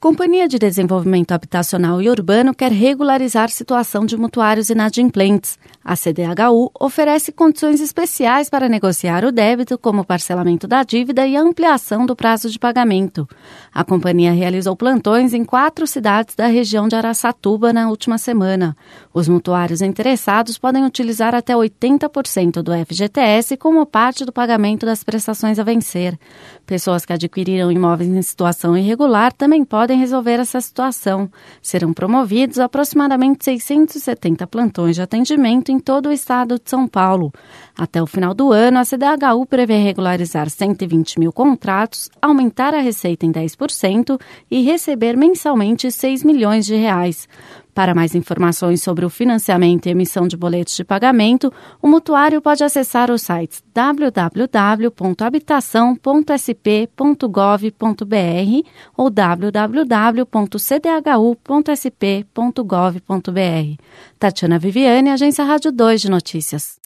Companhia de Desenvolvimento Habitacional e Urbano quer regularizar situação de mutuários inadimplentes. A CDHU oferece condições especiais para negociar o débito, como parcelamento da dívida e ampliação do prazo de pagamento. A companhia realizou plantões em 4 cidades da região de Araçatuba na última semana. Os mutuários interessados podem utilizar até 80% do FGTS como parte do pagamento das prestações a vencer. Pessoas que adquiriram imóveis em situação irregular também podem resolver essa situação. Serão promovidos aproximadamente 670 plantões de atendimento em todo o estado de São Paulo. Até o final do ano, a CDHU prevê regularizar 120 mil contratos, aumentar a receita em 10% e receber mensalmente 6 milhões de reais. Para mais informações sobre o financiamento e emissão de boletos de pagamento, o mutuário pode acessar os sites www.habitação.sp.gov.br ou www.cdhu.sp.gov.br. Tatiana Viviane, Agência Rádio 2 de Notícias.